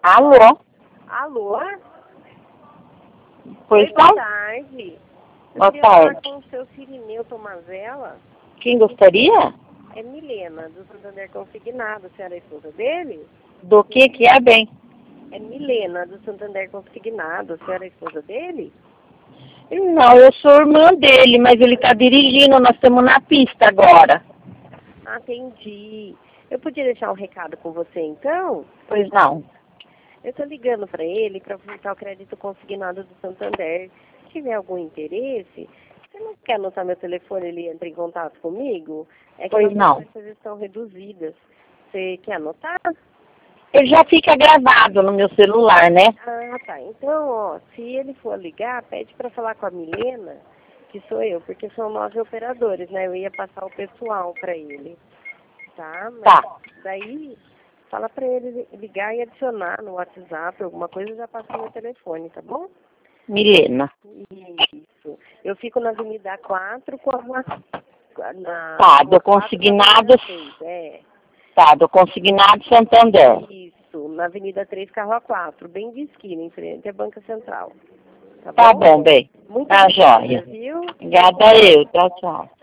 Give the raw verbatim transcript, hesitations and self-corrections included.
Alô? Alô? Pois Oi, boa não? tarde. Eu Boa queria falar tarde. com o seu Cirineu Tomazella. Quem gostaria? É Milena, do Santander Consignado. A senhora é esposa dele? Do que que é, bem? É Milena, do Santander Consignado. A senhora é esposa dele? Não, eu sou irmã dele, mas ele tá dirigindo, nós estamos na pista agora. Ah, entendi. Eu podia deixar um recado com você, então? Pois não. Eu tô ligando para ele para ofertar o crédito consignado do Santander. Se tiver algum interesse, você não quer anotar meu telefone e ele entra em contato comigo? É que Pois nossas não. taxas estão reduzidas. Você quer anotar? Ele já fica gravado no meu celular, né? Ah, tá. Então, ó, se ele for ligar, pede para falar com a Milena, que sou eu, porque são nove operadores, né? Eu ia passar o pessoal para ele, tá? Mas Tá. daí, fala para ele ligar e adicionar no WhatsApp, alguma coisa, eu já passo meu telefone, tá bom? Milena. Isso. Eu fico na Avenida quatro com a rua... Na Tá, rua do quatro com a consignado. Avenida três, é. Tá, do consignado Santander. Isso, na Avenida três com a rua quatro, bem de esquina, em frente à Banca Central. Tá Tá bom? bom, bem. Muito Tá obrigada, jóia. viu? Obrigada eu. Tchau, tchau.